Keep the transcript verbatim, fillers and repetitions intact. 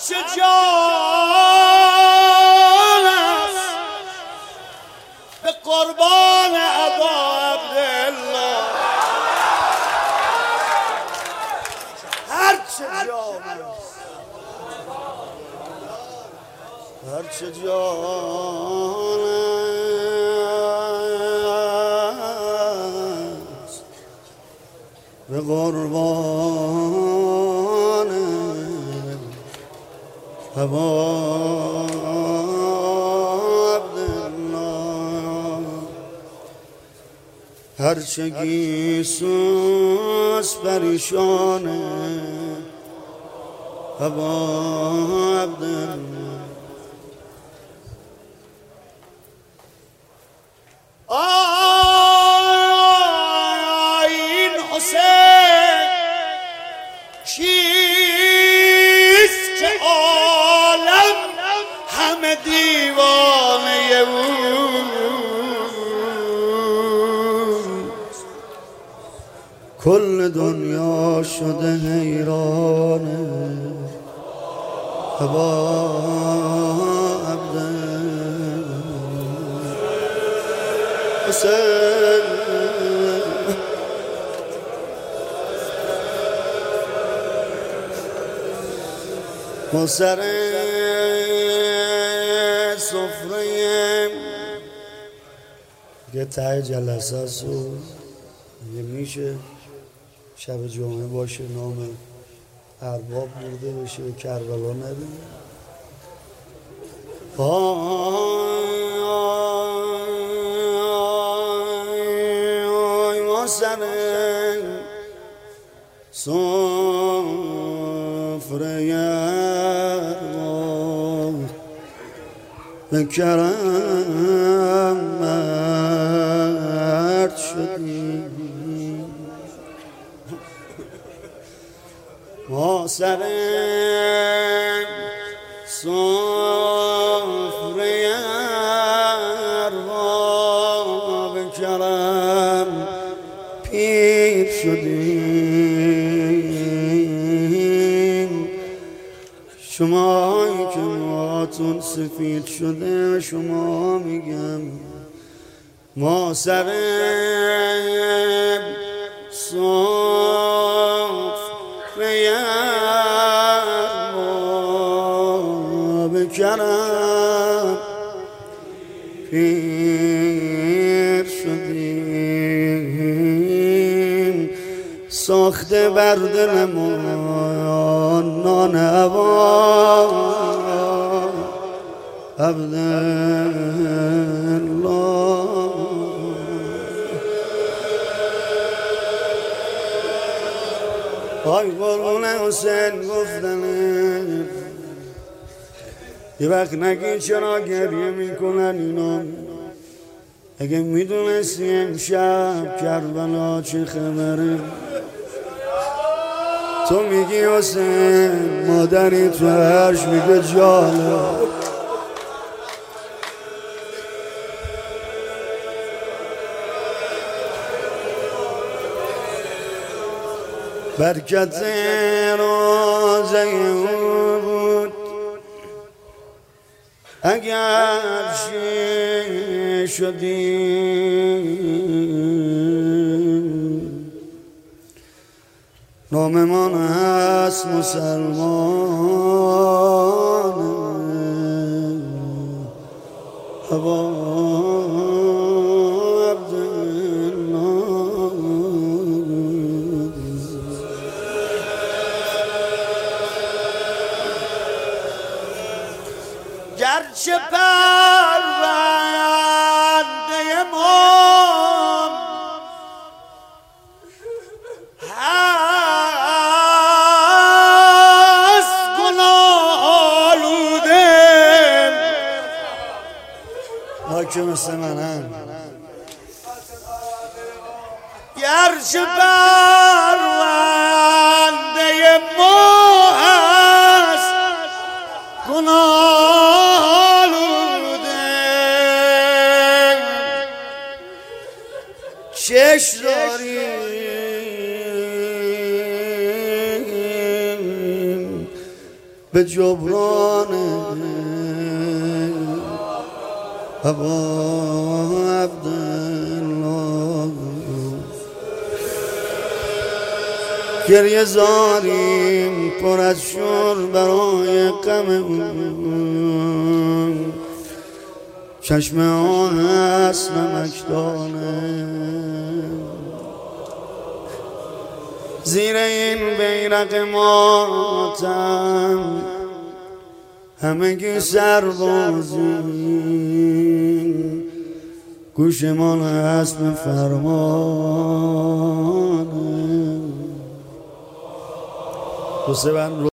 هرچه جان است به قربان ابا عبدالله، هرچه جان است، هرچه جان است به قربان ابا عبدالله، هرچه گیسوس پریشانه ابا عبدالله. آین حسین چیست که عالم همه دیوانه اوست، کل دنیا شده حیرانه ابا عبدالله. حسین ما سر سفره یه ته جلسه است و یه میشه شب جمعه باشه نام ارباب برده بشه به کربلا نریم. آی ما سر سفره ارباب به کرم مرد شدیم، ما سر سفره ارباب به کرم پیر شدیم، شمایی که موهاتون سفید شده شما میگم ما سر سفره ارباب کرم پیر شدیم، ساخته بر دل ما نان ابا عبدالله. آی قربون حسین گفتنه یه وقت نگی چرا گریه میکنن اینا، اگه میدونستی امشب کربلا چه خبره. تو میگی حسین مادری تو عرش میگه جاله، برکت روزه او بود اگر چی شدیم، نام من هست مسلمان ابا گرچه پرونده ما هست گناه آلوده، ما که مثل منم گرچه پرونده ما هست گناه چش داریم به جبران ابا عبدالله گریه زاریم پر از شور برای غم اون چشم آن هست نمکدانه زیر این بیرق ماتم همگی سربازی گوشمان هست به فرمانه. دو سه بند